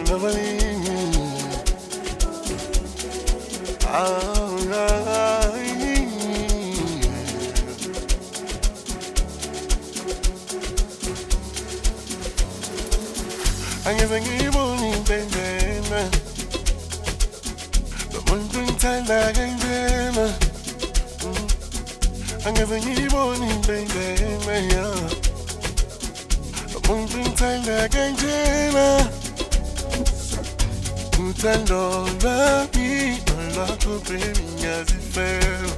Angeze ngibone impendena Nomuntu ngithanda kanjena Angeze ngibone impendena Nomuntu ngithanda kanjena Uthando lwami olwakho baby ngiyazifela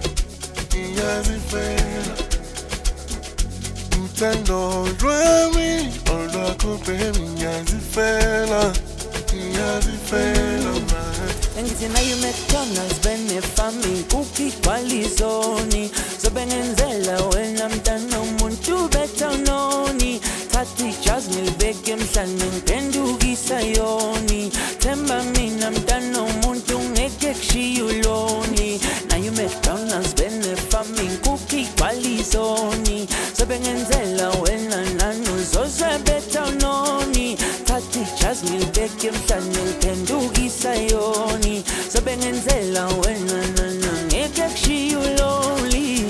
Uthando lwami olwakho baby ngiyazifela Ngithi nayo McDonald's benefami cookie kwalizoni Sobengenzela wena mntana umuntu betha unoni Thathi ijazi ngilibeke emhlane ngiphendukisa yoni Themba mina mntana umuntu ngeke kushiya uloni Nayo McDonald's benefami cookie kwalizoni Sobengenzela wena nani uzozwe betha unoni Thathi ijazi ngilibeke emhlane ngiphendukisa yoni Sobengenzela wena nana ngeke kushiya uloni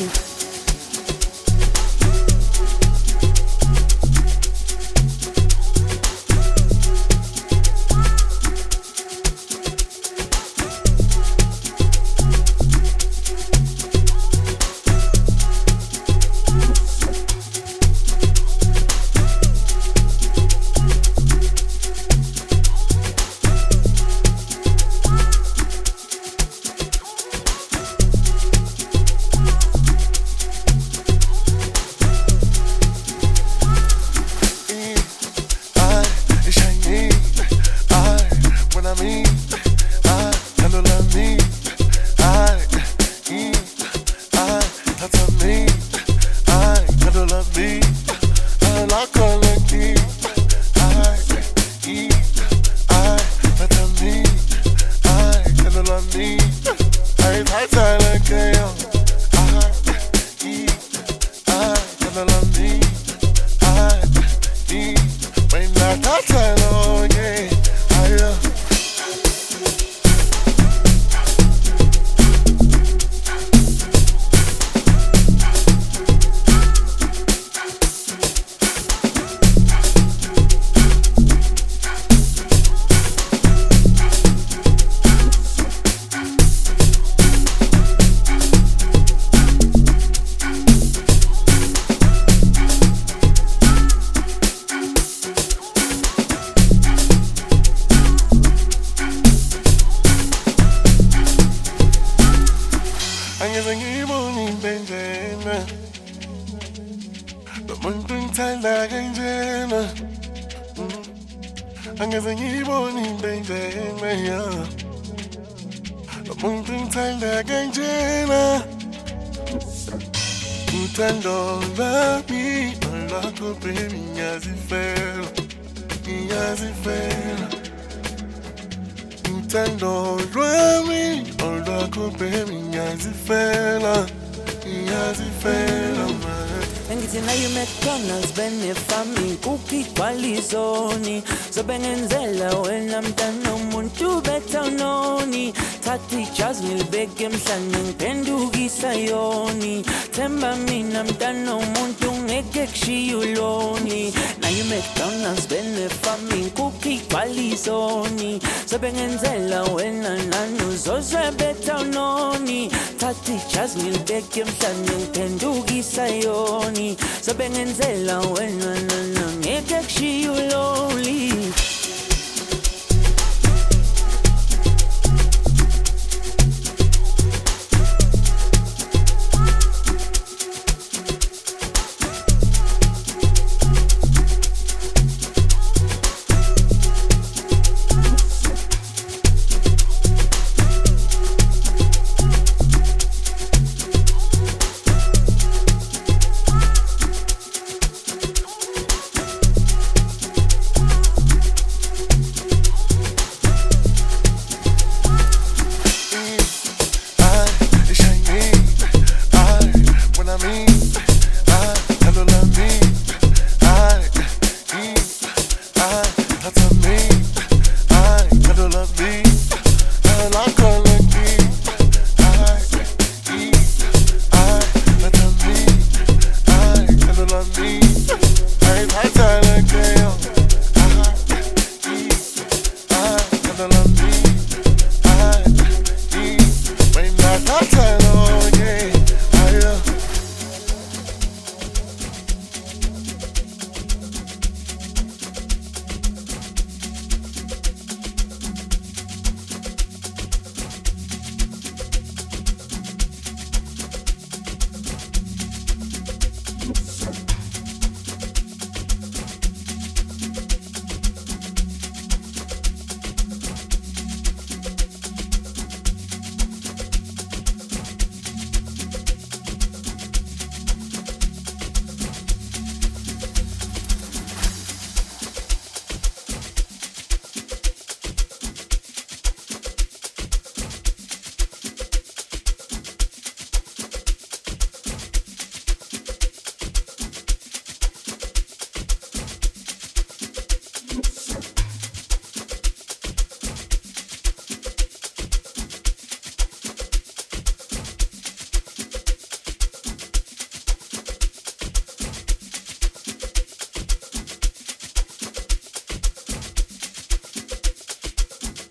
Angeze ngibone impendena Nomuntu ngithanda kanjena Angeze ngibone impendena Nomuntu ngithanda kanjena Uthando lwami olwakho baby ngiyazifela Uthando lwami olwakho baby ngiyazifela Ngithi nayo McDonald's benefami cookie kwalizoni Sobengenzela wena mntana umuntu betha unoni Thathi ijazi ngilibeke emhlane ngiphendukisa yoni Themba mina mntana umuntu ngeke kushiya uloni Nayo McDonald's benefami cookie kwalizoni Sobengenzela wena nani uzozwe betha unoni Thathi ijazi ngilibeke emhlane ngiphendukisa yoni Sobengenzela wena nana ngeke kushiya uloni